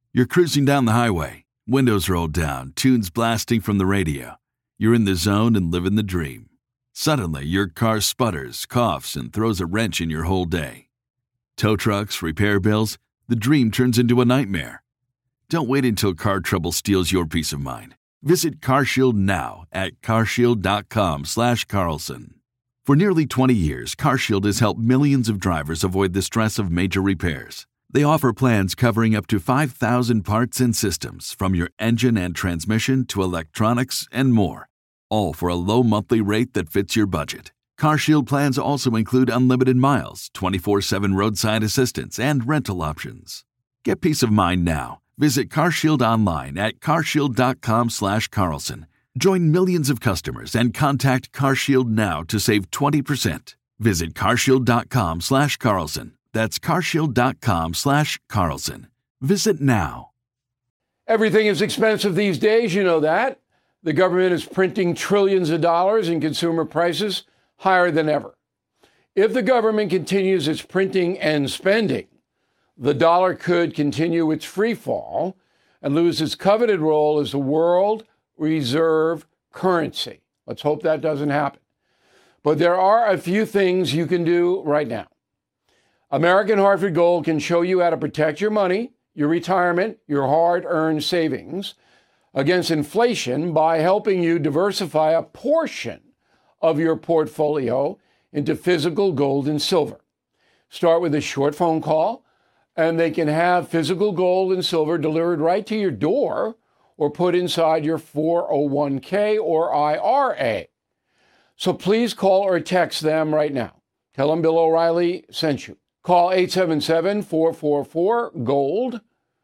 You're cruising down the highway, windows rolled down, tunes blasting from the radio. You're in the zone and living the dream. Suddenly, your car sputters, coughs, and throws a wrench in your whole day. Tow trucks, repair bills, the dream turns into a nightmare. Don't wait until car trouble steals your peace of mind. Visit CarShield now at carshield.com/Carlson. For nearly 20 years, CarShield has helped millions of drivers avoid the stress of major repairs. They offer plans covering up to 5,000 parts and systems, from your engine and transmission to electronics and more, all for a low monthly rate that fits your budget. CarShield plans also include unlimited miles, 24/7 roadside assistance, and rental options. Get peace of mind now. Visit CarShield online at carshield.com/Carlson. Join millions of customers and contact CarShield now to save 20%. Visit carshield.com/Carlson. That's carshield.com/Carlson. Visit now. Everything is expensive these days, you know that. The government is printing trillions of dollars and consumer prices higher than ever. If the government continues its printing and spending, the dollar could continue its free fall and lose its coveted role as the world reserve currency. Let's hope that doesn't happen. But there are a few things you can do right now. American Hartford Gold can show you how to protect your money, your retirement, your hard-earned savings against inflation by helping you diversify a portion of your portfolio into physical gold and silver. Start with a short phone call, and they can have physical gold and silver delivered right to your door or put inside your 401k or IRA. So please call or text them right now. Tell them Bill O'Reilly sent you. Call 877-444-GOLD,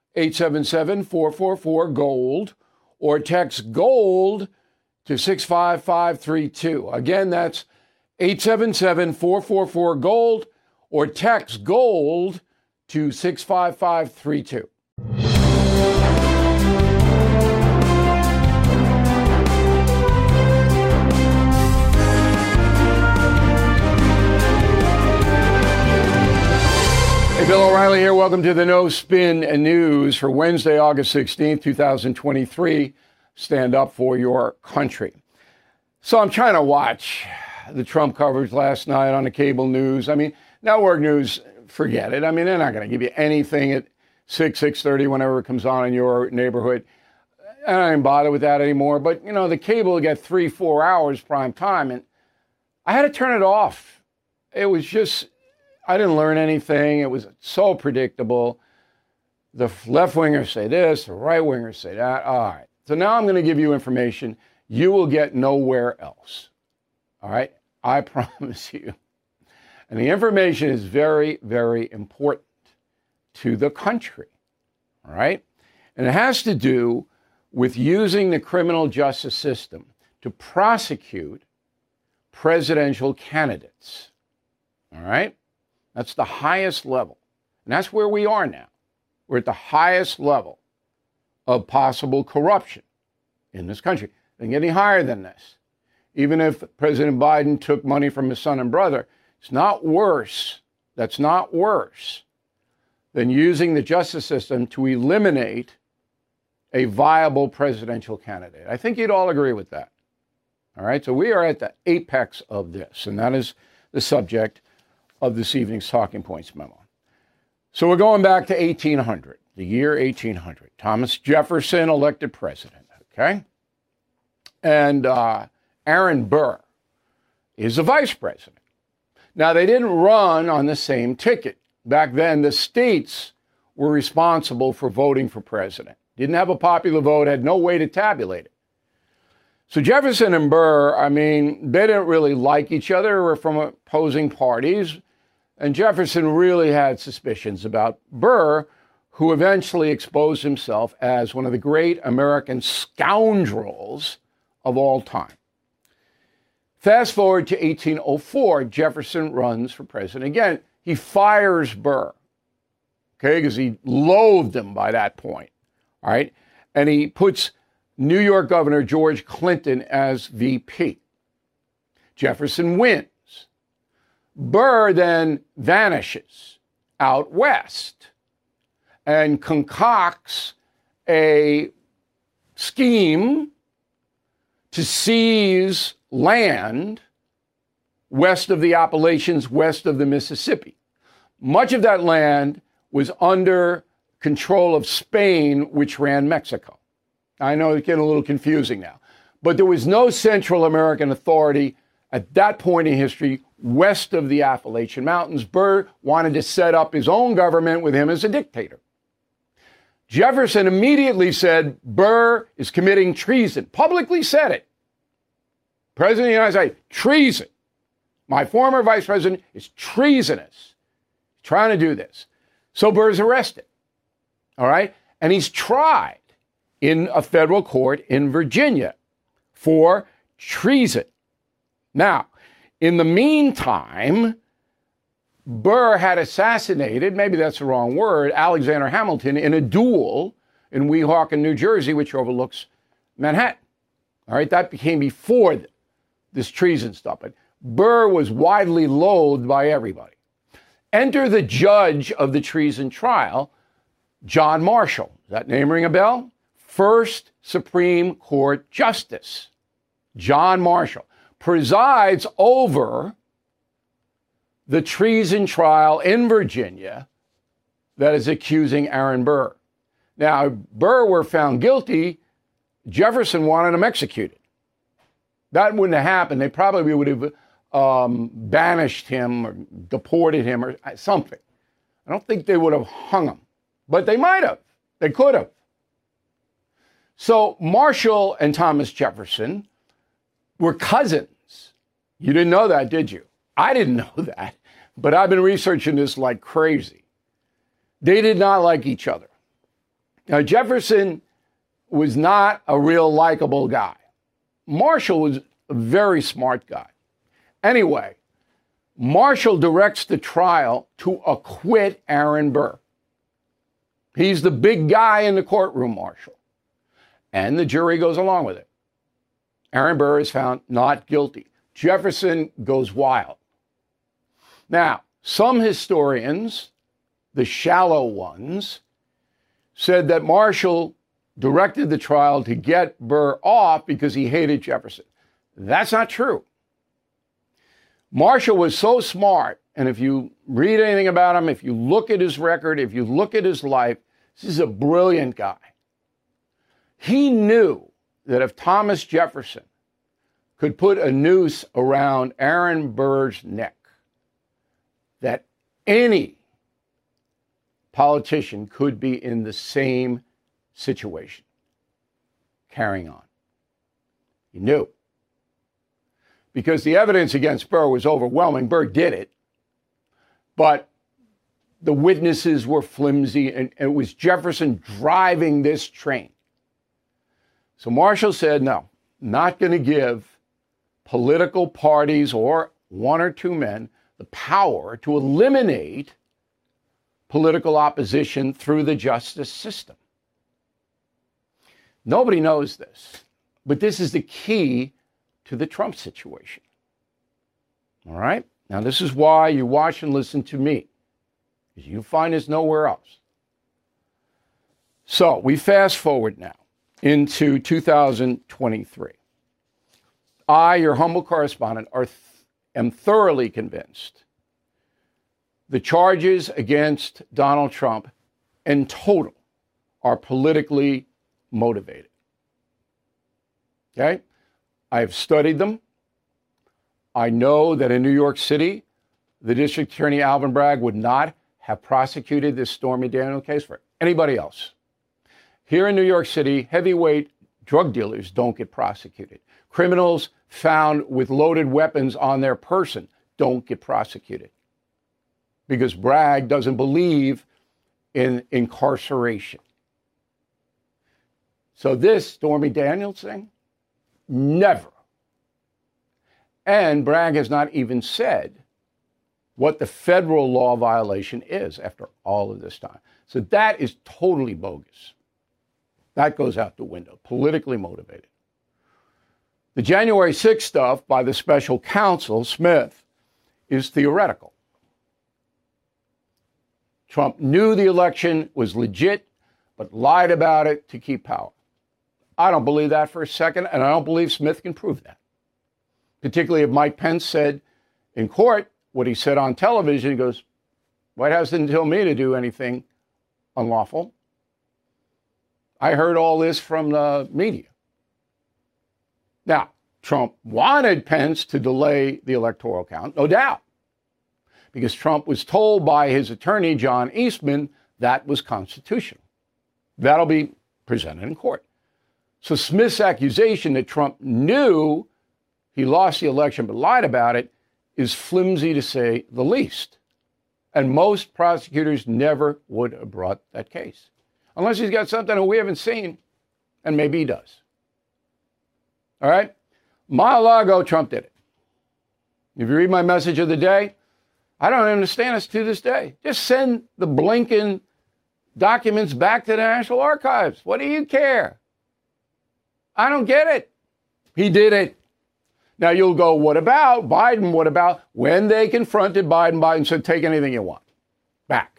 877-444-GOLD, or text GOLD to 65532. Again, that's 877-444-GOLD, or text GOLD to 65532. Bill O'Reilly here. Welcome to the No Spin News for Wednesday, August 16th, 2023. Stand up for your country. So I'm trying to watch the Trump coverage last night on the cable news. I mean, network news, forget it. I mean, they're not going to give you anything at 6:30, whenever it comes on in your neighborhood. I don't even bother with that anymore. But, you know, the cable will get 3-4 hours prime time, and I had to turn it off. It was just... I didn't learn anything. It was so predictable. The left-wingers say this, the right-wingers say that. All right. So now I'm going to give you information you will get nowhere else. All right? I promise you. And the information is very, very important to the country. All right? And it has to do with using the criminal justice system to prosecute presidential candidates. All right? That's the highest level. And that's where we are now. We're at the highest level of possible corruption in this country. It doesn't get any higher than this. Even if President Biden took money from his son and brother, it's not worse. That's not worse than using the justice system to eliminate a viable presidential candidate. I think you'd all agree with that. All right? So we are at the apex of this, and that is the subject of this evening's Talking Points memo. So we're going back to 1800, the year 1800. Thomas Jefferson elected president, okay? And Aaron Burr is the vice president. Now, they didn't run on the same ticket. Back then, the states were responsible for voting for president. Didn't have a popular vote, had no way to tabulate it. So Jefferson and Burr, I mean, they didn't really like each other, were from opposing parties. And Jefferson really had suspicions about Burr, who eventually exposed himself as one of the great American scoundrels of all time. Fast forward to 1804, Jefferson runs for president again. He fires Burr, okay, because he loathed him by that point, all right? And he puts New York Governor George Clinton as VP. Jefferson wins. Burr then vanishes out west and concocts a scheme to seize land west of the Appalachians, west of the Mississippi. Much of that land was under control of Spain, which ran Mexico. I know it's getting a little confusing now, but there was no Central American authority at that point in history west of the Appalachian Mountains. Burr wanted to set up his own government with him as a dictator. Jefferson immediately said, Burr is committing treason. Publicly said it. President of the United States, treason. My former vice president is treasonous. Trying to do this. So Burr's arrested. All right? And he's tried in a federal court in Virginia for treason. Now, in the meantime, Burr had assassinated, maybe that's the wrong word, Alexander Hamilton in a duel in Weehawken, New Jersey, which overlooks Manhattan. All right, that became before this treason stuff. But Burr was widely loathed by everybody. Enter the judge of the treason trial, John Marshall. Does that name ring a bell? First Supreme Court Justice. John Marshall presides over the treason trial in Virginia that is accusing Aaron Burr. Now, if Burr were found guilty, Jefferson wanted him executed. That wouldn't have happened. They probably would have banished him or deported him or something. I don't think they would have hung him, but they might have. They could have. So Marshall and Thomas Jefferson were cousins. You didn't know that, did you? I didn't know that, but I've been researching this like crazy. They did not like each other. Now, Jefferson was not a real likable guy. Marshall was a very smart guy. Anyway, Marshall directs the trial to acquit Aaron Burr. He's the big guy in the courtroom, Marshall. And the jury goes along with it. Aaron Burr is found not guilty. Jefferson goes wild. Now, some historians, the shallow ones, said that Marshall directed the trial to get Burr off because he hated Jefferson. That's not true. Marshall was so smart, and if you read anything about him, if you look at his record, if you look at his life, this is a brilliant guy. He knew that if Thomas Jefferson could put a noose around Aaron Burr's neck, that any politician could be in the same situation, carrying on. He knew. Because the evidence against Burr was overwhelming. Burr did it. But the witnesses were flimsy, and it was Jefferson driving this train. So Marshall said, no, not going to give political parties or one or two men the power to eliminate political opposition through the justice system. Nobody knows this, but this is the key to the Trump situation. All right? Now, this is why you watch and listen to me, because you find this nowhere else. So we fast forward now into 2023. I, your humble correspondent, am thoroughly convinced the charges against Donald Trump in total are politically motivated. Okay? I have studied them. I know that in New York City, the District Attorney Alvin Bragg would not have prosecuted this Stormy Daniels case for anybody else. Here in New York City, heavyweight drug dealers don't get prosecuted. Criminals found with loaded weapons on their person don't get prosecuted because Bragg doesn't believe in incarceration. So this Stormy Daniels thing, never. And Bragg has not even said what the federal law violation is after all of this time. So that is totally bogus. That goes out the window, politically motivated. The January 6th stuff by the special counsel, Smith, is theoretical. Trump knew the election was legit but lied about it to keep power. I don't believe that for a second, and I don't believe Smith can prove that. Particularly if Mike Pence said in court what he said on television. He goes, White House didn't tell me to do anything unlawful. I heard all this from the media. Now, Trump wanted Pence to delay the electoral count, no doubt, because Trump was told by his attorney, John Eastman, that was constitutional. That'll be presented in court. So Smith's accusation that Trump knew he lost the election but lied about it is flimsy to say the least. And most prosecutors never would have brought that case. Unless he's got something that we haven't seen, and maybe he does. All right? Mar-a-Lago, Trump did it. If you read my message of the day, I don't understand this to this day. Just send the Blinken documents back to the National Archives. What do you care? I don't get it. He did it. Now you'll go, what about Biden? What about when they confronted Biden? Biden said, take anything you want back.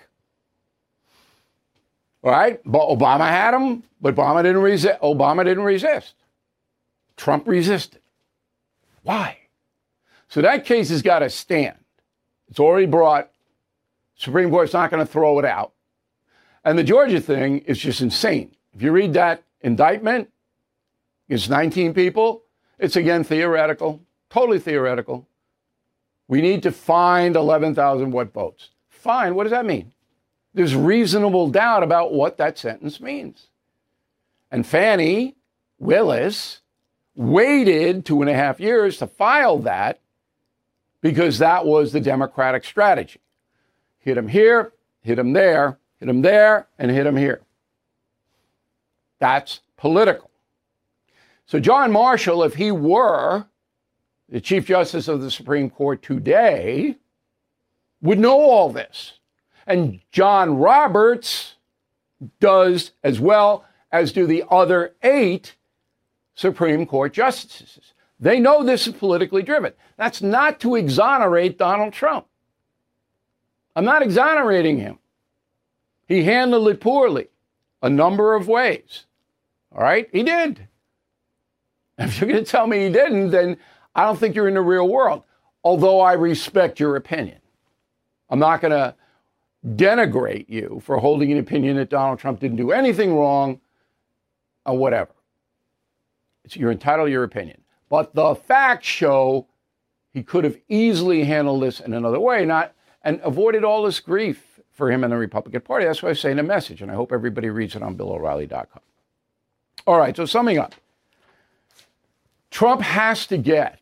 All right? But Obama had him, but Obama didn't resist. Trump resisted. Why? So that case has got to stand. It's already brought. Supreme Court's not going to throw it out. And the Georgia thing is just insane. If you read that indictment, it's 19 people. It's, again, theoretical, totally theoretical. We need to find 11,000 what votes. Fine. What does that mean? There's reasonable doubt about what that sentence means. And Fani Willis waited 2.5 years to file that because that was the Democratic strategy. Hit him here, hit him there, and hit him here. That's political. So John Marshall, if he were the Chief Justice of the Supreme Court today, would know all this. And John Roberts does as well, as do the other 8 Supreme Court justices. They know this is politically driven. That's not to exonerate Donald Trump. I'm not exonerating him. He handled it poorly a number of ways. All right? He did. If you're going to tell me he didn't, then I don't think you're in the real world, although I respect your opinion. I'm not going to denigrate you for holding an opinion that Donald Trump didn't do anything wrong or whatever. You're entitled to your opinion. But the facts show he could have easily handled this in another way, and avoided all this grief for him and the Republican Party. That's what I say in the message, and I hope everybody reads it on BillO'Reilly.com. All right, so summing up. Trump has to get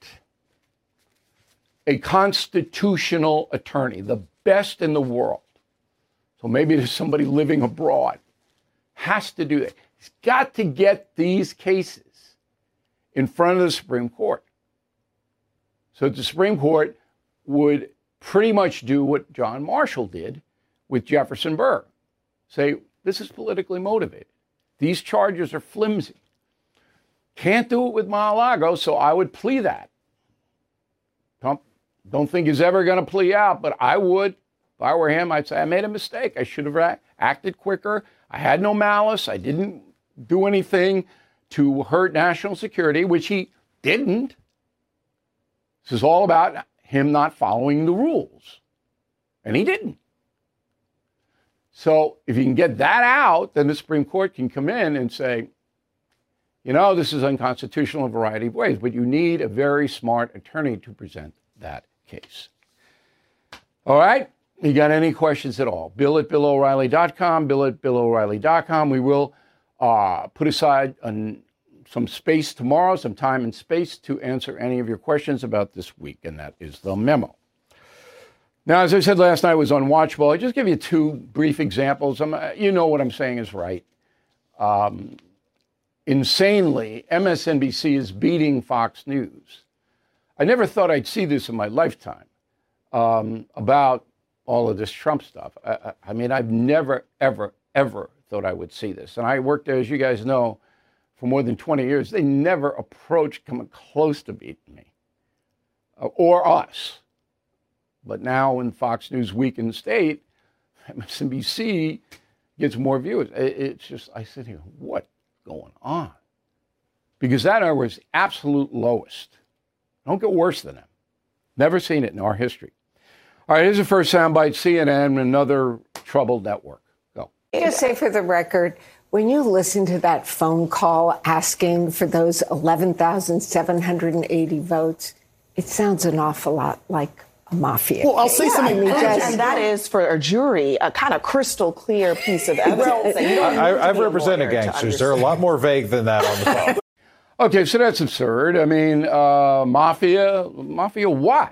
a constitutional attorney, the best in the world. So maybe there's somebody living abroad. Has to do that. He's got to get these cases in front of the Supreme Court. So the Supreme Court would pretty much do what John Marshall did with Jefferson Burr. Say, this is politically motivated. These charges are flimsy. Can't do it with Mar-a-Lago, so I would plea that. Trump, don't think he's ever going to plea out, but I would. If I were him, I'd say, I made a mistake. I should have acted quicker. I had no malice. I didn't do anything to hurt national security, which he didn't. This is all about him not following the rules. And he didn't. So if you can get that out, then the Supreme Court can come in and say, you know, this is unconstitutional in a variety of ways, but you need a very smart attorney to present that case. All right? You got any questions at all? Bill at BillO'Reilly.com, Bill at BillO'Reilly.com. We will put aside some space tomorrow, some time and space to answer any of your questions about this week, and that is the memo. Now, as I said last night, was unwatchable. I just give you 2 brief examples. You know what I'm saying is right. Insanely, MSNBC is beating Fox News. I never thought I'd see this in my lifetime about all of this Trump stuff. I mean, I've never, ever, ever thought I would see this. And I worked there, as you guys know, for more than 20 years. They never approached coming close to beating me or us. But now when Fox News weakened state, MSNBC gets more views. It's just, I sit here, what's going on? Because that number was absolute lowest. Don't get worse than that. Never seen it in our history. All right, here's the first soundbite. CNN, another troubled network. Go. Just say for the record, when you listen to that phone call asking for those 11,780 votes, it sounds an awful lot like a mafia. Well, I'll say something. And that is for a jury, a kind of crystal clear piece of evidence. I've represented gangsters. They're a lot more vague than that on the phone. Okay, so that's absurd. I mean, mafia what?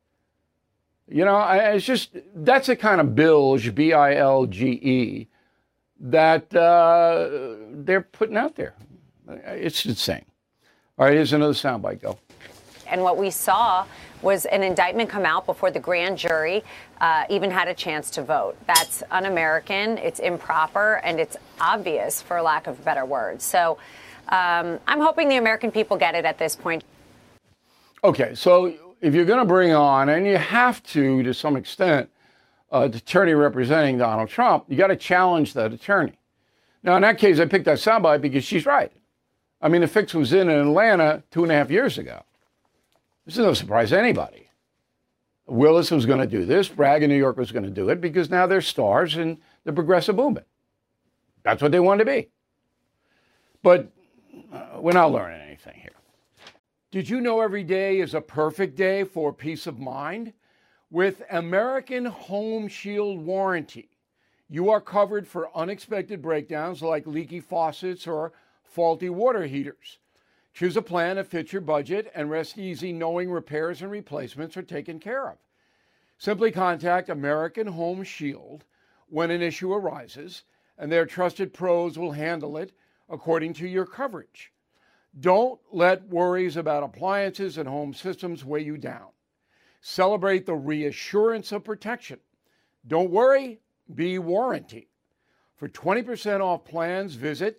You know, it's just, that's a kind of bilge, B-I-L-G-E, that they're putting out there. It's insane. All right, here's another soundbite. Go. And what we saw was an indictment come out before the grand jury even had a chance to vote. That's un-American, it's improper, and it's obvious, for lack of better words. So I'm hoping the American people get it at this point. Okay, so if you're going to bring on, and you have to some extent, the attorney representing Donald Trump, you got to challenge that attorney. Now, in that case, I picked that soundbite because she's right. I mean, the fix was in Atlanta 2.5 years ago. This is no surprise to anybody. Willis was going to do this. Bragg in New York was going to do it because now they're stars in the progressive movement. That's what they want to be. But we're not learning anything here. Did you know every day is a perfect day for peace of mind? With American Home Shield Warranty, you are covered for unexpected breakdowns like leaky faucets or faulty water heaters. Choose a plan that fits your budget and rest easy knowing repairs and replacements are taken care of. Simply contact American Home Shield when an issue arises, and their trusted pros will handle it according to your coverage. Don't let worries about appliances and home systems weigh you down. Celebrate the reassurance of protection. Don't worry, be warranty. For 20% off plans, visit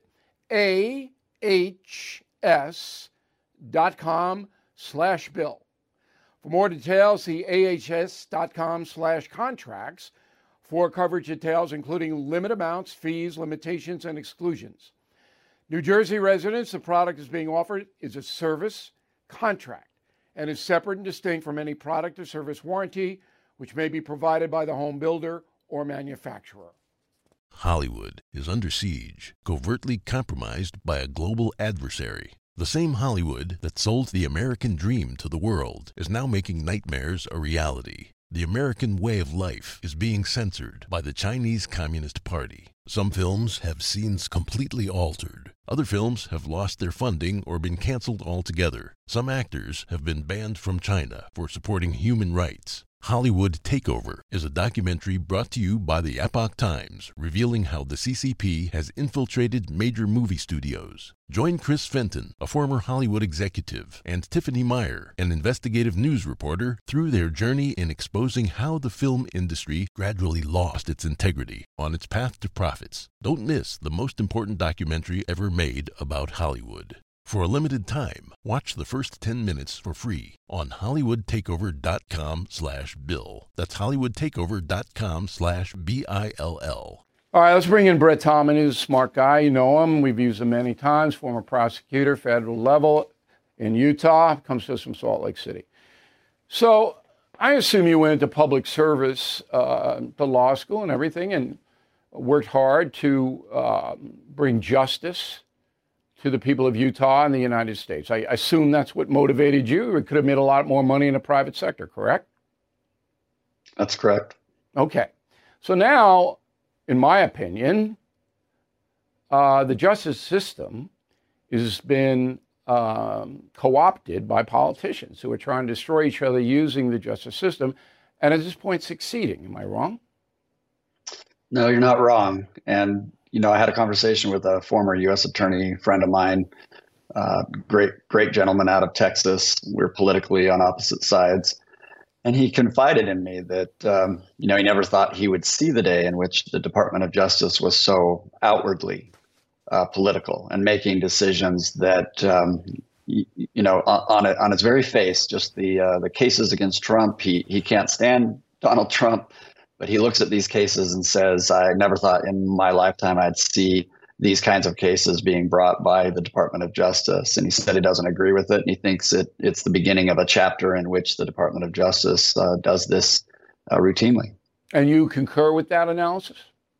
ahs.com/bill. For more details, see ahs.com/contracts for coverage details, including limit amounts, fees, limitations, and exclusions. New Jersey residents, the product is being offered is a service contract and is separate and distinct from any product or service warranty, which may be provided by the home builder or manufacturer. Hollywood is under siege, covertly compromised by a global adversary. The same Hollywood that sold the American dream to the world is now making nightmares a reality. The American way of life is being censored by the Chinese Communist Party. Some films have scenes completely altered. Other films have lost their funding or been canceled altogether. Some actors have been banned from China for supporting human rights. Hollywood Takeover is a documentary brought to you by the Epoch Times, revealing how the CCP has infiltrated major movie studios. Join Chris Fenton, a former Hollywood executive, and Tiffany Meyer, an investigative news reporter, through their journey in exposing how the film industry gradually lost its integrity on its path to profits. Don't miss the most important documentary ever made about Hollywood. For a limited time, watch the first 10 minutes for free on HollywoodTakeover.com/Bill. That's HollywoodTakeover.com/BILL. All right, let's bring in Brett Tallman. He's a smart guy. You know him. We've used him many times. Former prosecutor, federal level in Utah. Comes to us from Salt Lake City. So I assume you went into public service, to law school and everything, and worked hard to bring justice to the people of Utah and the United States. I assume that's what motivated you. It could have made a lot more money in the private sector, correct? That's correct. Okay. So now, in my opinion, the justice system has been co-opted by politicians who are trying to destroy each other using the justice system, and at this point succeeding. Am I wrong? No, you're not wrong. And I had a conversation with a former U.S. attorney friend of mine, great gentleman out of Texas. We're politically on opposite sides. And he confided in me that, he never thought he would see the day in which the Department of Justice was so outwardly political and making decisions that, on its very face, just the cases against Trump, he can't stand Donald Trump, but he looks at these cases and says, I never thought in my lifetime I'd see these kinds of cases being brought by the Department of Justice. And he said he doesn't agree with it. And he thinks it's the beginning of a chapter in which the Department of Justice does this routinely. And you concur with that analysis?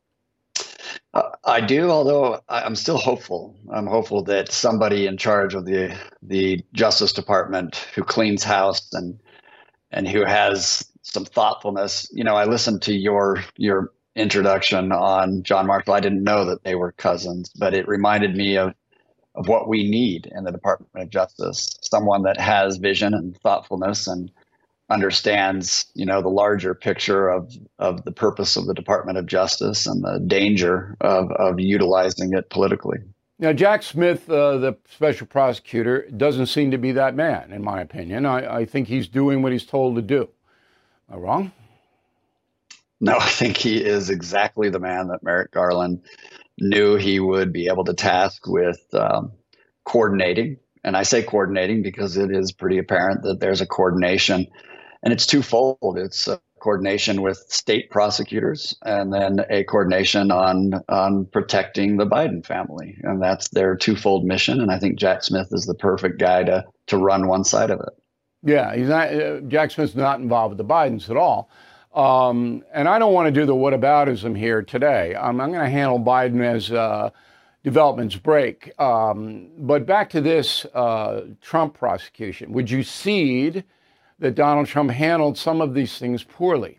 I do, although I'm still hopeful. I'm hopeful that somebody in charge of the Justice Department who cleans house and who has some thoughtfulness. You know, I listened to your introduction on John Marshall. I didn't know that they were cousins, but it reminded me of what we need in the Department of Justice. Someone that has vision and thoughtfulness and understands, you know, the larger picture of the purpose of the Department of Justice and the danger of utilizing it politically. Now, Jack Smith, the special prosecutor, doesn't seem to be that man, in my opinion. I think he's doing what he's told to do. Am I wrong? No, I think he is exactly the man that Merrick Garland knew he would be able to task with coordinating. And I say coordinating because it is pretty apparent that there's a coordination. And it's twofold. It's a coordination with state prosecutors and then a coordination on protecting the Biden family. And that's their twofold mission. And I think Jack Smith is the perfect guy to run one side of it. Yeah, he's not. Jack Smith's not involved with the Bidens at all. And I don't want to do the whataboutism here today. I'm going to handle Biden as developments break. But back to this Trump prosecution. Would you cede that Donald Trump handled some of these things poorly?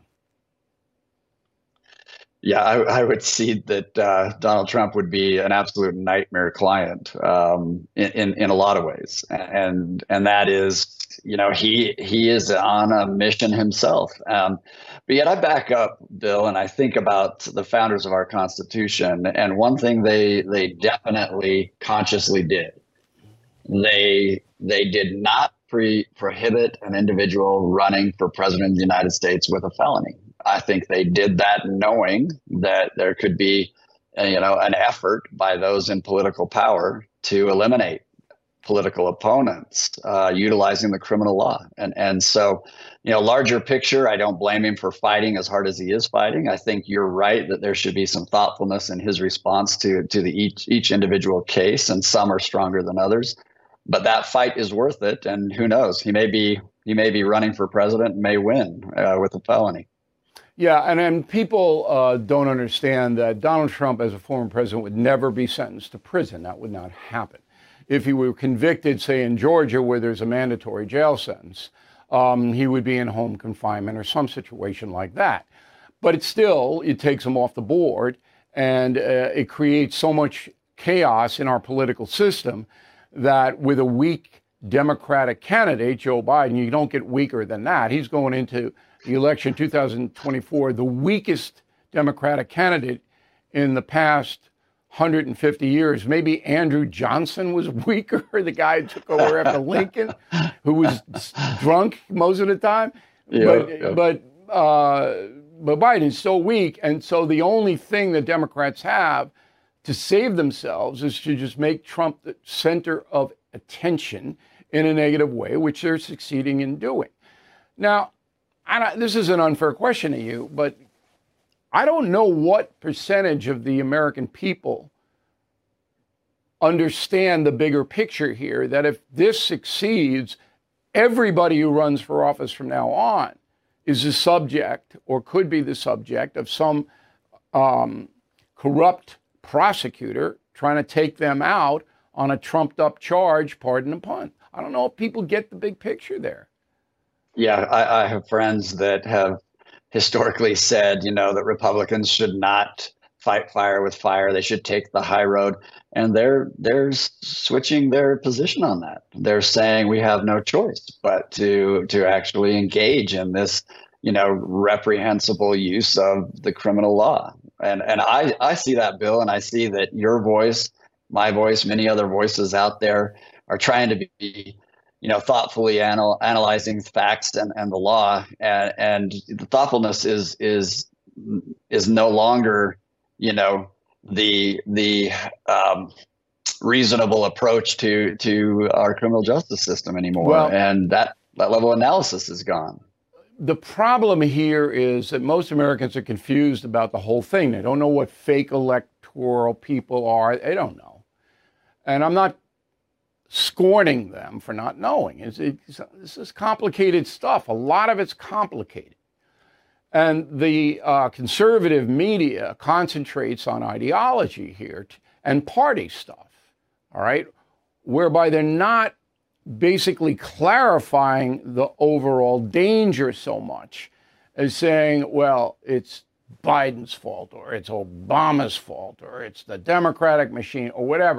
Yeah, I would cede that Donald Trump would be an absolute nightmare client in a lot of ways. And that is, you know, he is on a mission himself. But yet I back up, Bill, and I think about the founders of our Constitution. And one thing they definitely consciously did, they did not prohibit an individual running for president of the United States with a felony. I think they did that knowing that there could be, an effort by those in political power to eliminate political opponents, utilizing the criminal law. And so, larger picture, I don't blame him for fighting as hard as he is fighting. I think you're right that there should be some thoughtfulness in his response to each individual case, and some are stronger than others. But that fight is worth it, and who knows? He may be running for president and may win with a felony. Yeah, and then people don't understand that Donald Trump, as a former president, would never be sentenced to prison. That would not happen. If he were convicted, say in Georgia, where there's a mandatory jail sentence, he would be in home confinement or some situation like that. But it takes him off the board, and it creates so much chaos in our political system that with a weak Democratic candidate, Joe Biden, you don't get weaker than that. He's going into the election 2024, the weakest Democratic candidate in the past 150 years. Maybe Andrew Johnson was weaker, the guy who took over after Lincoln, who was drunk most of the time. But Biden's so weak. And so the only thing the Democrats have to save themselves is to just make Trump the center of attention in a negative way, which they're succeeding in doing. Now, this is an unfair question to you, but I don't know what percentage of the American people understand the bigger picture here, that if this succeeds, everybody who runs for office from now on is the subject, or could be the subject, of some corrupt prosecutor trying to take them out on a trumped up charge, pardon the pun. I don't know if people get the big picture there. Yeah, I have friends that have historically said, that Republicans should not fight fire with fire. They should take the high road. And they're switching their position on that. They're saying we have no choice but to actually engage in this, reprehensible use of the criminal law. And I see that, Bill, and I see that your voice, my voice, many other voices out there are trying to be, thoughtfully analyzing facts and the law. And the thoughtfulness is no longer, the reasonable approach to our criminal justice system anymore. Well, and that level of analysis is gone. the problem here is that most Americans are confused about the whole thing. They don't know what fake electoral people are. They don't know. And I'm not scorning them for not knowing. This is complicated stuff. A lot of it's complicated. And the conservative media concentrates on ideology here and party stuff, all right, whereby they're not basically clarifying the overall danger so much as saying, well, it's Biden's fault, or it's Obama's fault, or it's the Democratic machine, or whatever.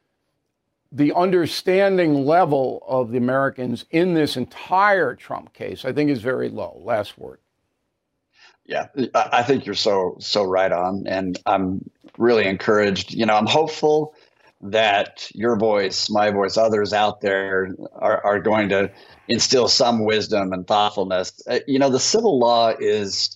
The understanding level of the Americans in this entire Trump case, I think, is very low. Last word. Yeah, I think you're so right on. And I'm really encouraged. I'm hopeful that your voice, my voice, others out there are going to instill some wisdom and thoughtfulness. The civil law is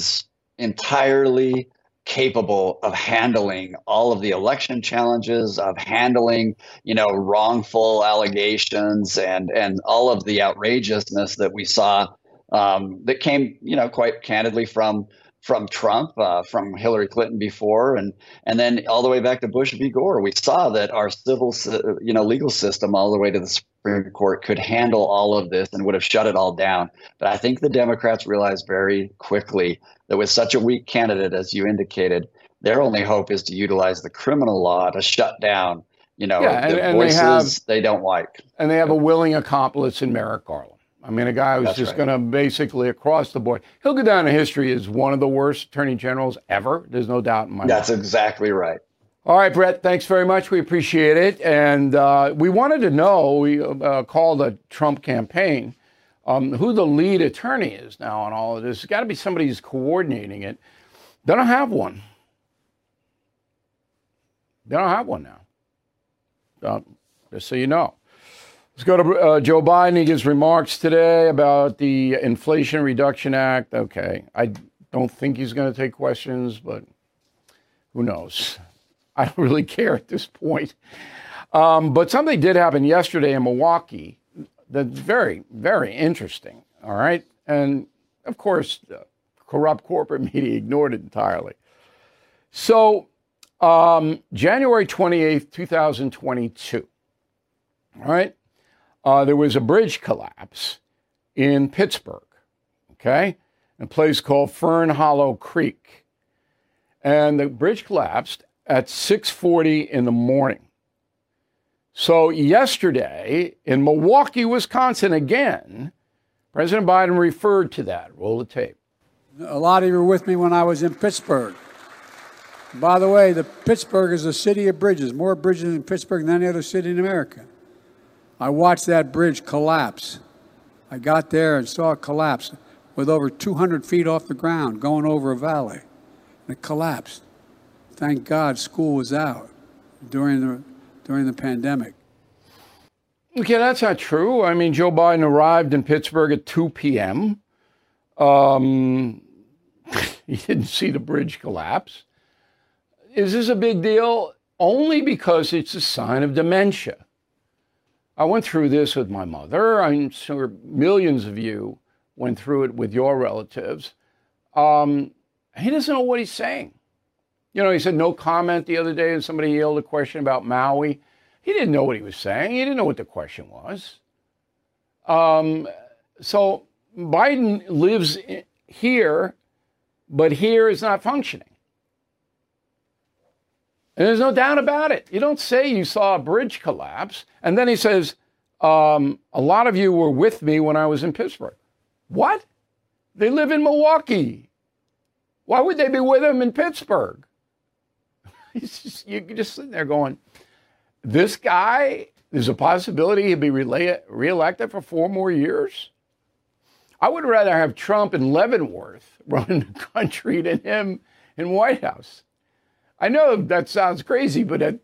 entirely capable of handling all of the election challenges, of handling, wrongful allegations and all of the outrageousness that we saw that came, quite candidly from Trump, from Hillary Clinton before, and then all the way back to Bush v. Gore. We saw that our civil, legal system all the way to the Supreme Court could handle all of this and would have shut it all down. But I think the Democrats realized very quickly that with such a weak candidate, as you indicated, their only hope is to utilize the criminal law to shut down, the voices they don't like. And they have a willing accomplice in Merrick Garland. I mean, a guy who's just going to basically across the board. He'll go down in history as one of the worst attorney generals ever. There's no doubt in my mind. That's exactly right. All right, Brett, thanks very much. We appreciate it. And we wanted to know, we called the Trump campaign, who the lead attorney is now on all of this. It's got to be somebody who's coordinating it. They don't have one. They don't have one now. Just so you know. Let's go to Joe Biden. He gives remarks today about the Inflation Reduction Act. Okay, I don't think he's going to take questions, but who knows? I don't really care at this point. But something did happen yesterday in Milwaukee that's very, very interesting, all right? And, of course, the corrupt corporate media ignored it entirely. So, January 28th, 2022, all right? There was a bridge collapse in Pittsburgh, okay, in a place called Fern Hollow Creek. And the bridge collapsed at 6:40 in the morning. So yesterday in Milwaukee, Wisconsin, again, President Biden referred to that. Roll the tape. A lot of you were with me when I was in Pittsburgh. By the way, Pittsburgh is a city of bridges, more bridges in Pittsburgh than any other city in America. I watched that bridge collapse. I got there and saw it collapse with over 200 feet off the ground going over a valley. And it collapsed. Thank God school was out during the pandemic. Okay, that's not true. I mean, Joe Biden arrived in Pittsburgh at 2 p.m. He didn't see the bridge collapse. Is this a big deal? Only because it's a sign of dementia. I went through this with my mother. I'm sure millions of you went through it with your relatives. He doesn't know what he's saying. He said no comment the other day and somebody yelled a question about Maui. He didn't know what he was saying. He didn't know what the question was. So Biden lives here, but here is not functioning. And there's no doubt about it. You don't say you saw a bridge collapse. And then he says, a lot of you were with me when I was in Pittsburgh. What? They live in Milwaukee. Why would they be with him in Pittsburgh? You're just sitting there going, this guy, there's a possibility he'll be reelected for 4 more years? I would rather have Trump in Leavenworth running the country than him in White House. I know that sounds crazy, but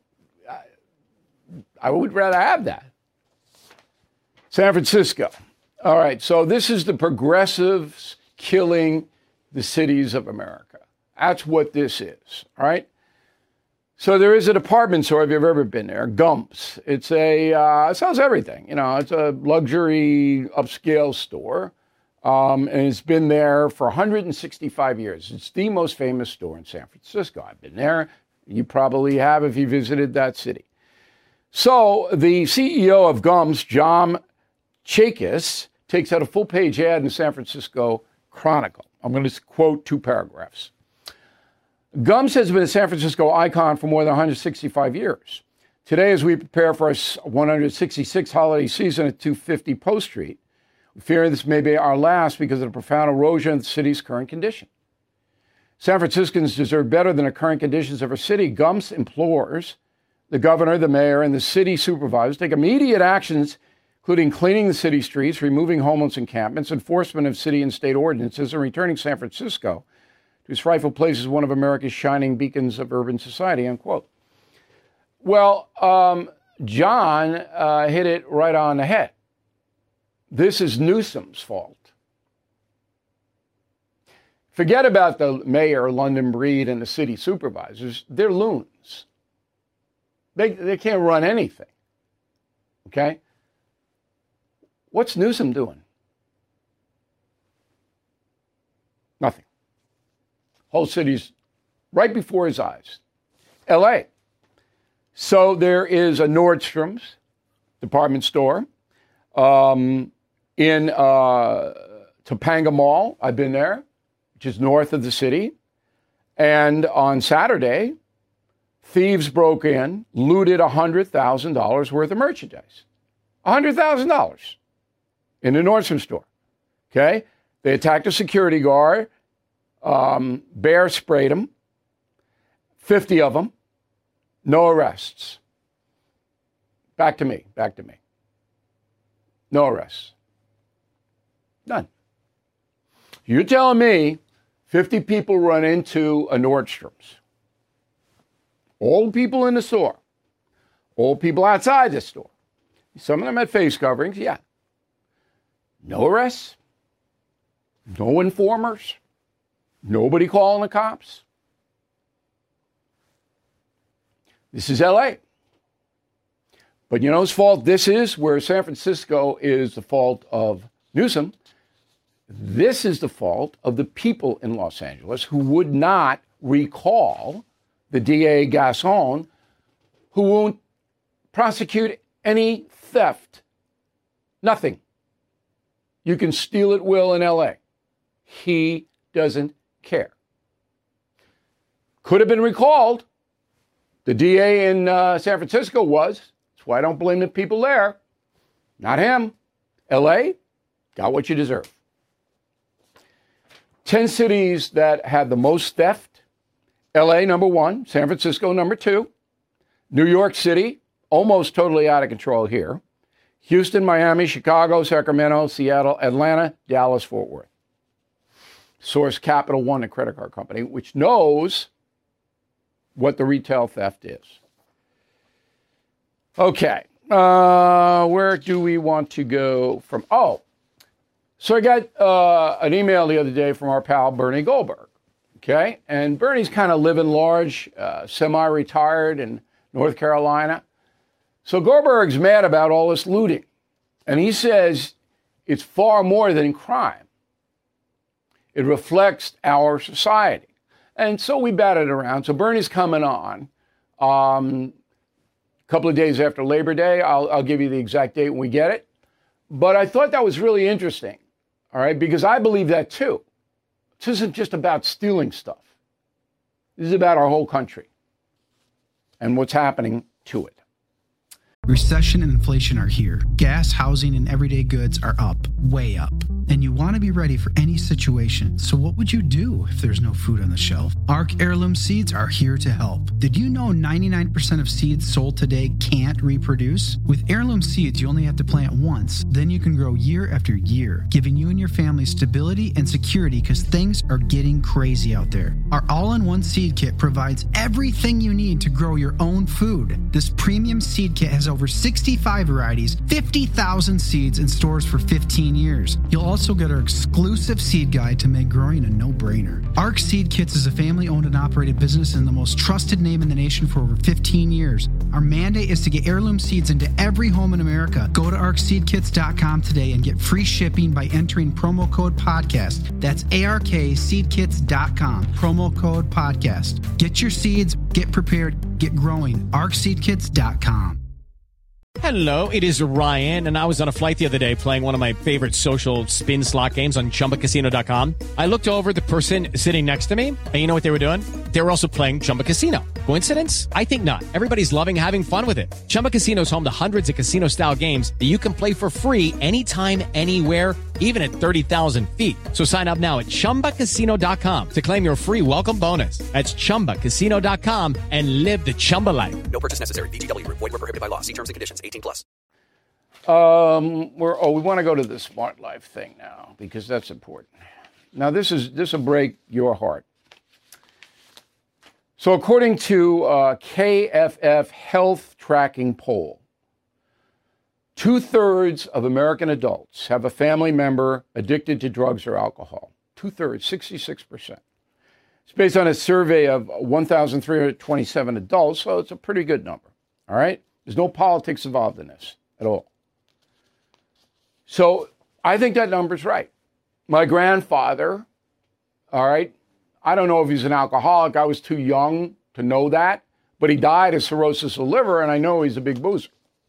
I would rather have that. San Francisco. All right, so this is the progressives killing the cities of America. That's what this is, all right? So there is a department store, if you've ever been there, Gump's. It sells everything. It's a luxury upscale store. And it's been there for 165 years. It's the most famous store in San Francisco. I've been there. You probably have if you visited that city. So the CEO of Gums, John Chakis, takes out a full-page ad in the San Francisco Chronicle. I'm going to quote 2 paragraphs. Gums has been a San Francisco icon for more than 165 years. Today, as we prepare for our 166th holiday season at 250 Post Street, we fear this may be our last because of the profound erosion of the city's current condition. San Franciscans deserve better than the current conditions of our city. Gums implores the governor, the mayor, and the city supervisors to take immediate actions, including cleaning the city streets, removing homeless encampments, enforcement of city and state ordinances, and returning San Francisco to its rightful place as one of America's shining beacons of urban society, unquote. Well, John hit it right on the head. This is Newsom's fault. Forget about the mayor, London Breed, and the city supervisors. They're loons. They can't run anything. Okay? What's Newsom doing? Nothing. Whole city's right before his eyes. L.A. So there is a Nordstrom's department store in Topanga Mall. I've been there, which is north of the city. And on Saturday, thieves broke in, looted $100,000 worth of merchandise. $100,000 in the Nordstrom store. Okay? They attacked a security guard, bear sprayed him, 50 of them, no arrests. Back to me. No arrests. None. You're telling me 50 people run into a Nordstrom's. Old people in the store. Old people outside the store. Some of them had face coverings, yeah. No arrests. No informers. Nobody calling the cops. This is L.A. But you know whose fault this is? Where San Francisco is the fault of Newsom. This is the fault of the people in Los Angeles who would not recall the DA Gascon, who won't prosecute any theft. Nothing. You can steal at will in L.A. He doesn't care. Could have been recalled. The DA in San Francisco was. That's why I don't blame the people there. Not him. L.A. got what you deserve. 10 cities that had the most theft. L.A. number 1. San Francisco number 2. New York City, almost totally out of control here. Houston, Miami, Chicago, Sacramento, Seattle, Atlanta, Dallas, Fort Worth. Source Capital One, a credit card company, which knows what the retail theft is. Okay. Where do we want to go from? So I got an email the other day from our pal Bernie Goldberg. Okay. And Bernie's kind of living large, semi-retired in North Carolina. So Goldberg's mad about all this looting. And he says it's far more than crime. It reflects our society. And so we batted around. So Bernie's coming on a couple of days after Labor Day. I'll give you the exact date when we get it. But I thought that was really interesting, all right, because I believe that too. This isn't just about stealing stuff. This is about our whole country and what's happening to it. Recession and inflation are here. Gas, housing, and everyday goods are up, way up. And you want to be ready for any situation. So what would you do if there's no food on the shelf? ARC Heirloom Seeds are here to help. Did you know 99% of seeds sold today can't reproduce? With Heirloom Seeds, you only have to plant once. Then you can grow year after year, giving you and your family stability and security because things are getting crazy out there. Our all-in-one seed kit provides everything you need to grow your own food. This premium seed kit has over 65 varieties, 50,000 seeds in stores for 15 years. You'll also get our exclusive seed guide to make growing a no-brainer. ARC Seed Kits is a family-owned and operated business and the most trusted name in the nation for over 15 years. Our mandate is to get heirloom seeds into every home in America. Go to ArcSeedKits.com today and get free shipping by entering promo code podcast. That's ARKSeedKits.com, promo code podcast. Get your seeds, get prepared, get growing. ArcSeedKits.com. Hello, it is Ryan, and I was on a flight the other day playing one of my favorite social spin slot games on ChumbaCasino.com. I looked over at the person sitting next to me, and you know what they were doing? They were also playing Chumba Casino. Coincidence? I think not. Everybody's loving having fun with it. Chumba Casino is home to hundreds of casino-style games that you can play for free anytime, anywhere, even at 30,000 feet. So sign up now at ChumbaCasino.com to claim your free welcome bonus. That's ChumbaCasino.com and live the Chumba life. No purchase necessary. VGW. Void where prohibited by law. See terms and conditions. 18+. We want to go to the Smart Life thing now because that's important. Now, this will break your heart. So according to KFF Health Tracking Poll, 2/3 of American adults have a family member addicted to drugs or alcohol. 2/3, 66%. It's based on a survey of 1,327 adults, so it's a pretty good number. All right? There's no politics involved in this at all. So I think that number's right. My grandfather, all right, I don't know if he's an alcoholic. I was too young to know that, but he died of cirrhosis of liver, and I know he's a big boozer.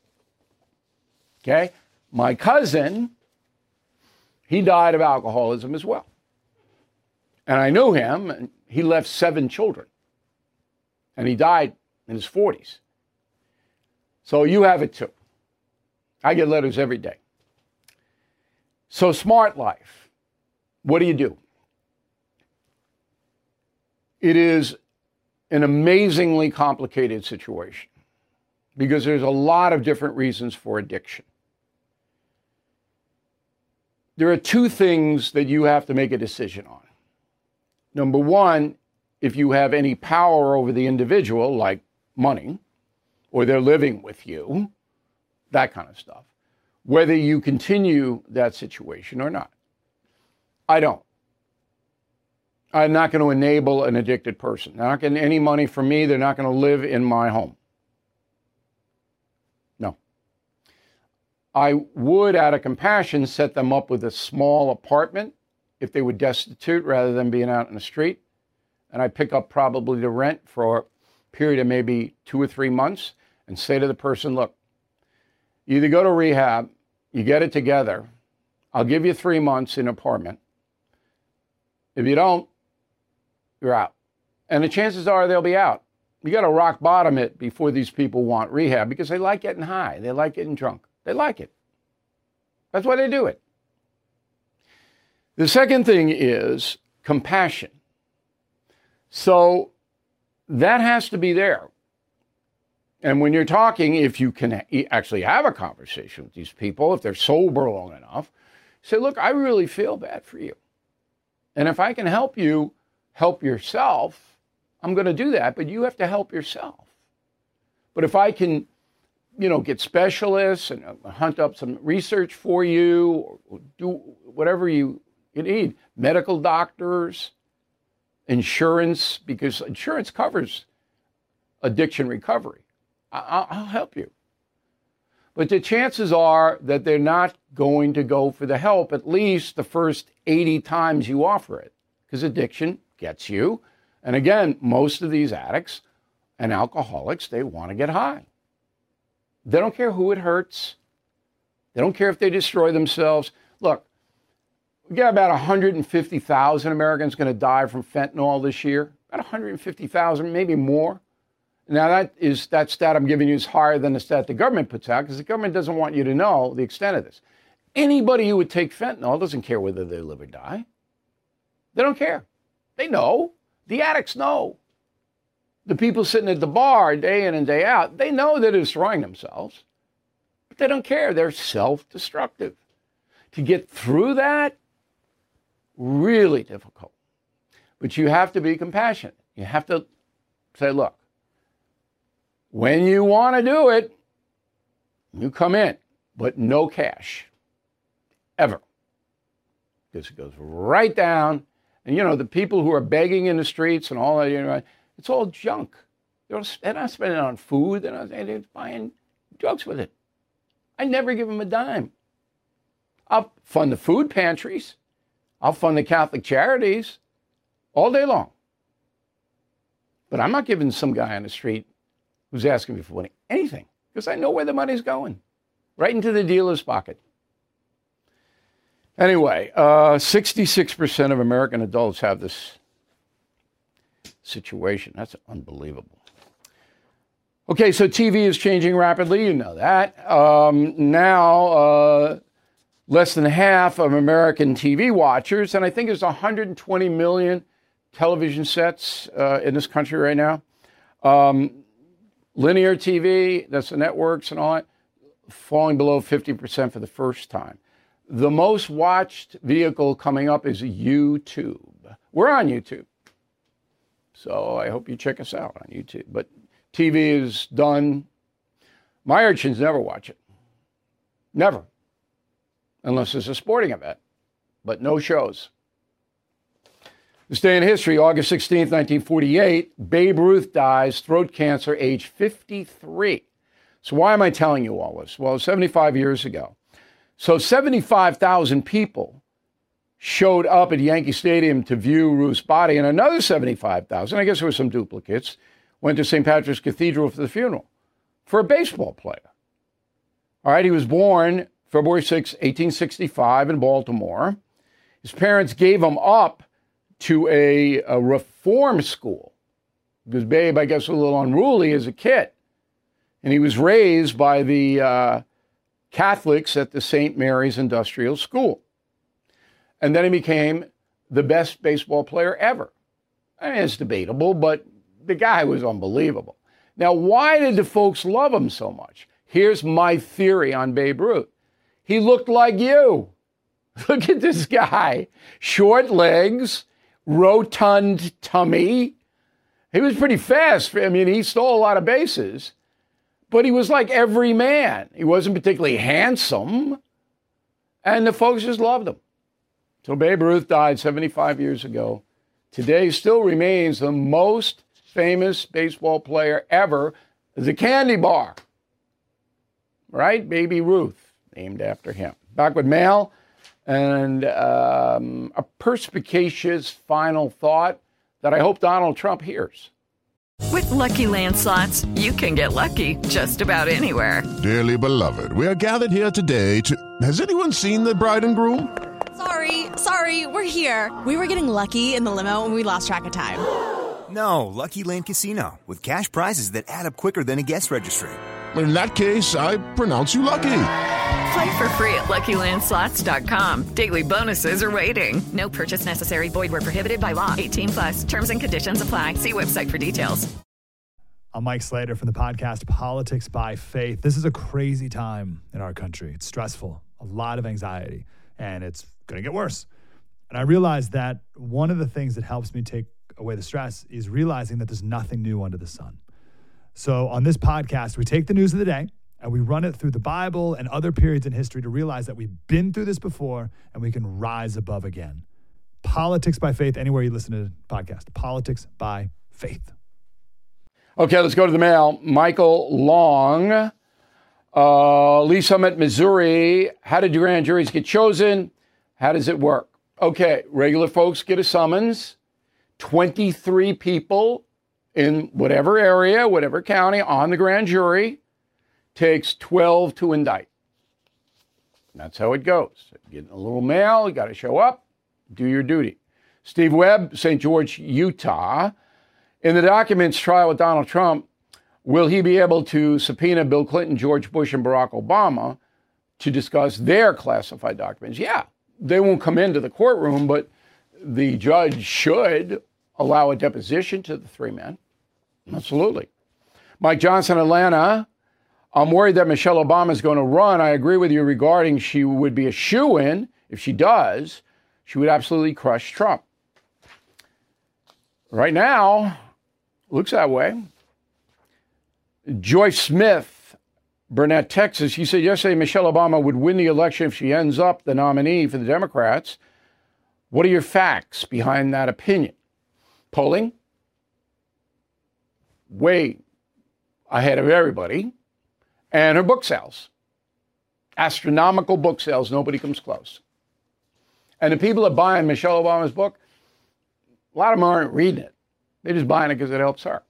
Okay? My cousin, he died of alcoholism as well. And I knew him, and he left 7 children. And he died in his 40s. So you have it too. I get letters every day. So Smart Life, what do? It is an amazingly complicated situation because there's a lot of different reasons for addiction. There are 2 things that you have to make a decision on. Number one, if you have any power over the individual, like money, or they're living with you, that kind of stuff, whether you continue that situation or not. I don't. I'm not going to enable an addicted person. They're not getting any money from me. They're not going to live in my home. No. I would, out of compassion, set them up with a small apartment if they were destitute rather than being out in the street. And I pick up probably the rent for a period of maybe 2 or 3 months and say to the person, look, you either go to rehab, you get it together, I'll give you 3 months in an apartment. If you don't, you're out. And the chances are they'll be out. You got to rock bottom it before these people want rehab because they like getting high. They like getting drunk. They like it. That's why they do it. The second thing is compassion. So that has to be there. And when you're talking, if you can actually have a conversation with these people, if they're sober long enough, say, look, I really feel bad for you. And if I can help you help yourself, I'm going to do that, but you have to help yourself. But if I can, get specialists and hunt up some research for you, or do whatever you need, medical doctors, insurance, because insurance covers addiction recovery. I'll help you. But the chances are that they're not going to go for the help at least the first 80 times you offer it, because addiction gets you. And again, most of these addicts and alcoholics, they want to get high. They don't care who it hurts. They don't care if they destroy themselves. Look, we got about 150,000 Americans going to die from fentanyl this year. About 150,000, maybe more. Now, that stat I'm giving you is higher than the stat the government puts out because the government doesn't want you to know the extent of this. Anybody who would take fentanyl doesn't care whether they live or die. They don't care. They know. The addicts know. The people sitting at the bar day in and day out, they know they're destroying themselves, but they don't care. They're self-destructive. To get through that, really difficult. But you have to be compassionate. You have to say, look, when you want to do it, you come in, but no cash, ever. Because it goes right down. And, the people who are begging in the streets and all that, it's all junk. They're not spending it on food. They're buying drugs with it. I never give them a dime. I'll fund the food pantries. I'll fund the Catholic charities all day long. But I'm not giving some guy on the street who's asking me for money anything, because I know where the money's going, right into the dealer's pocket. Anyway, 66% of American adults have this situation. That's unbelievable. Okay, so TV is changing rapidly. You know that. Now, less than half of American TV watchers, and I think there's 120 million television sets in this country right now. Linear TV, that's the networks and all that, falling below 50% for the first time. The most watched vehicle coming up is YouTube. We're on YouTube. So I hope you check us out on YouTube. But TV is done. My urchins never watch it. Never. Unless it's a sporting event. But no shows. This day in history, August 16th, 1948, Babe Ruth dies, throat cancer, age 53. So why am I telling you all this? Well, 75 years ago. So 75,000 people showed up at Yankee Stadium to view Ruth's body, and another 75,000, I guess there were some duplicates, went to St. Patrick's Cathedral for the funeral for a baseball player. All right, he was born February 6, 1865 in Baltimore. His parents gave him up to a reform school because Babe, I guess, was a little unruly as a kid. And he was raised by the Catholics at the St. Mary's Industrial School. And then he became the best baseball player ever. I mean, it's debatable, but the guy was unbelievable. Now, why did the folks love him so much? Here's my theory on Babe Ruth. He looked like you. Look at this guy. Short legs, rotund tummy. He was pretty fast. I mean, he stole a lot of bases. But he was like every man. He wasn't particularly handsome. And the folks just loved him. So Babe Ruth died 75 years ago. Today still remains the most famous baseball player ever. The candy bar. Right? Baby Ruth, named after him. Back with mail and a perspicacious final thought that I hope Donald Trump hears. With Lucky Land Slots, you can get lucky just about anywhere. Dearly beloved, we are gathered here today to... Has anyone seen the bride and groom? Sorry, we're here. We were getting lucky in the limo and we lost track of time. No, Lucky Land Casino, with cash prizes that add up quicker than a guest registry. In that case, I pronounce you lucky. Play for free at LuckyLandSlots.com. Daily bonuses are waiting. No purchase necessary. Void where prohibited by law. 18+. Terms and conditions apply. See website for details. I'm Mike Slater from the podcast Politics by Faith. This is a crazy time in our country. It's stressful, a lot of anxiety, and it's going to get worse. And I realized that one of the things that helps me take away the stress is realizing that there's nothing new under the sun. So on this podcast, we take the news of the day and we run it through the Bible and other periods in history to realize that we've been through this before and we can rise above again. Politics by Faith, anywhere you listen to the podcast. Politics by Faith. Okay, let's go to the mail. Michael Long, Lee Summit, Missouri. How did grand juries get chosen? How does it work? Okay, regular folks get a summons. 23 people in whatever area, whatever county, on the grand jury. Takes 12 to indict. That's how it goes. Getting a little mail, you got to show up, do your duty. Steve Webb, St. George, Utah. In the documents trial with Donald Trump, will he be able to subpoena Bill Clinton, George Bush, and Barack Obama to discuss their classified documents? Yeah, they won't come into the courtroom, but the judge should allow a deposition to the three men. Absolutely. Mike Johnson, Atlanta. I'm worried that Michelle Obama is going to run. I agree with you regarding she would be a shoo-in. If she does, she would absolutely crush Trump. Right now, looks that way. Joyce Smith, Burnett, Texas. She said yesterday Michelle Obama would win the election if she ends up the nominee for the Democrats. What are your facts behind that opinion? Polling? way ahead of everybody. And her book sales, astronomical book sales, nobody comes close. And the people that are buying Michelle Obama's book, a lot of them aren't reading it. They're just buying it because it helps her.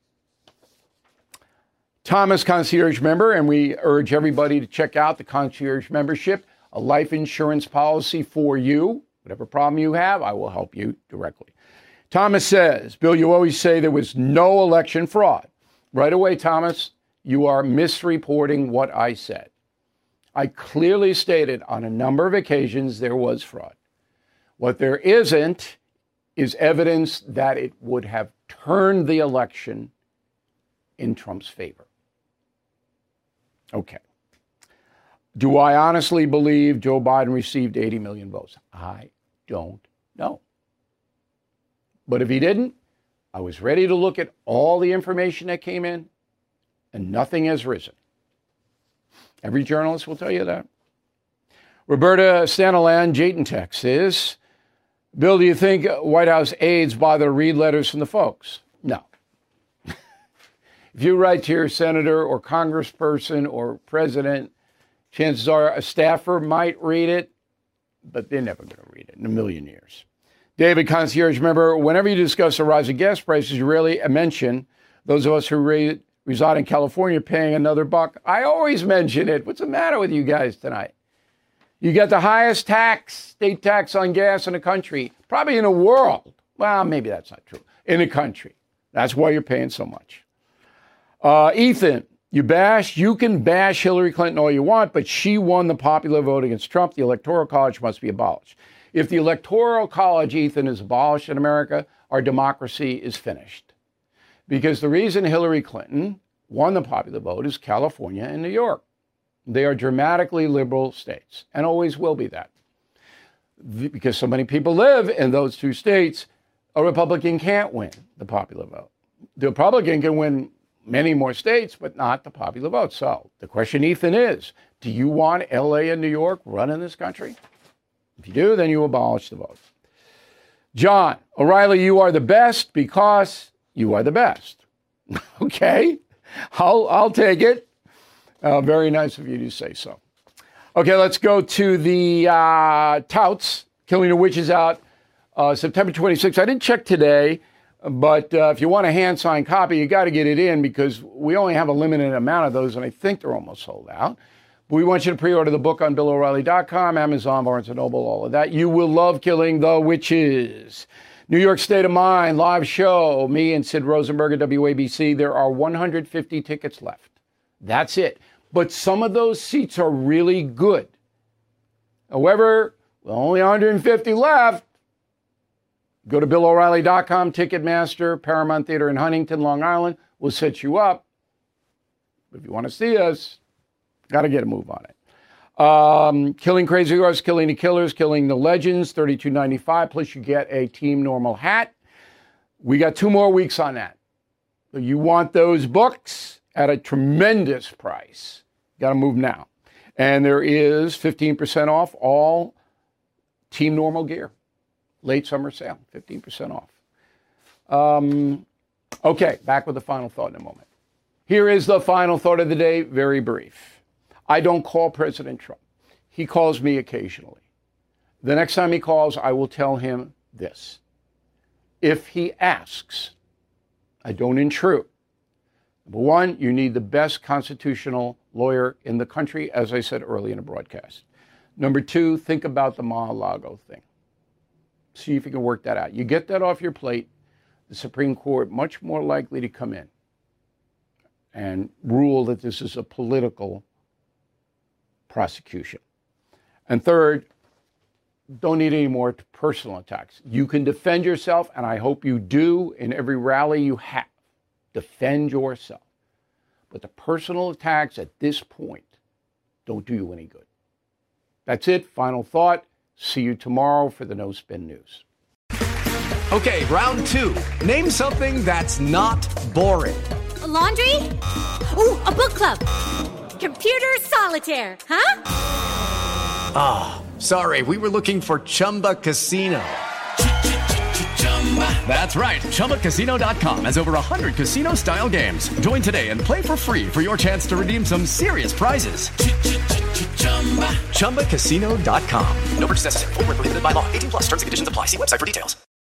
Thomas Concierge member, and we urge everybody to check out the Concierge membership, a life insurance policy for you. Whatever problem you have, I will help you directly. Thomas says, Bill, you always say there was no election fraud. Right away, Thomas, you are misreporting what I said. I clearly stated on a number of occasions there was fraud. What there isn't is evidence that it would have turned the election in Trump's favor. Okay. Do I honestly believe Joe Biden received 80 million votes? I don't know. But if he didn't, I was ready to look at all the information that came in, and nothing has risen. Every journalist will tell you that. Roberta Staniland, Jayton, Texas. Bill, do you think White House aides bother to read letters from the folks? No. If you write to your senator or congressperson or president, chances are a staffer might read it, but they're never going to read it in a million years. David, Concierge member, whenever you discuss the rise of gas prices, you rarely mention those of us who reside in California paying another buck. I always mention it. What's the matter with you guys tonight? You get the highest state tax on gas in the country, probably in the world. Well, maybe that's not true. In the country. That's why you're paying so much. Ethan, you can bash Hillary Clinton all you want, but she won the popular vote against Trump. The Electoral College must be abolished. If the Electoral College, Ethan, is abolished in America, our democracy is finished. Because the reason Hillary Clinton won the popular vote is California and New York. They are dramatically liberal states and always will be that. Because so many people live in those two states, a Republican can't win the popular vote. The Republican can win many more states, but not the popular vote. So the question, Ethan, is, do you want L.A. and New York running this country? If you do, then you abolish the vote. John, O'Reilly, you are the best because you are the best. Okay, I'll take it. Very nice of you to say so. Okay, let's go to the touts. Killing the Witches out September 26th. I didn't check today, but if you want a hand-signed copy, you got to get it in because we only have a limited amount of those, and I think they're almost sold out. But we want you to pre-order the book on BillO'Reilly.com, Amazon, Barnes & Noble, all of that. You will love Killing the Witches. New York State of Mind, live show, me and Sid Rosenberg at WABC. There are 150 tickets left. That's it. But some of those seats are really good. However, only 150 left. Go to BillO'Reilly.com, Ticketmaster, Paramount Theater in Huntington, Long Island. We'll set you up. If you want to see us, got to get a move on it. Killing Crazy Horse, Killing the Killers, Killing the Legends, $32.95. Plus you get a Team Normal hat. We got 2 more weeks on that. So you want those books at a tremendous price. Got to move now. And there is 15% off all Team Normal gear. Late summer sale, 15% off. Okay, back with the final thought in a moment. Here is the final thought of the day, very brief. I don't call President Trump. He calls me occasionally. The next time he calls, I will tell him this. If he asks, I don't intrude. Number one, you need the best constitutional lawyer in the country, as I said early in the broadcast. Number two, think about the Mar-a-Lago thing. See if you can work that out. You get that off your plate, the Supreme Court much more likely to come in and rule that this is a political prosecution. And third, don't need any more personal attacks. You can defend yourself, and I hope you do in every rally you have. Defend yourself. But the personal attacks at this point don't do you any good. That's it. Final thought. See you tomorrow for the No Spin News. Okay, round 2. Name something that's not boring. A laundry? Ooh, a book club. Computer solitaire, huh? Ah, oh, sorry. We were looking for Chumba Casino. That's right. ChumbaCasino.com has over 100 casino-style games. Join today and play for free for your chance to redeem some serious prizes. ChumbaCasino.com. No purchase necessary. Void where prohibited by law. 18+ terms and conditions apply. See website for details.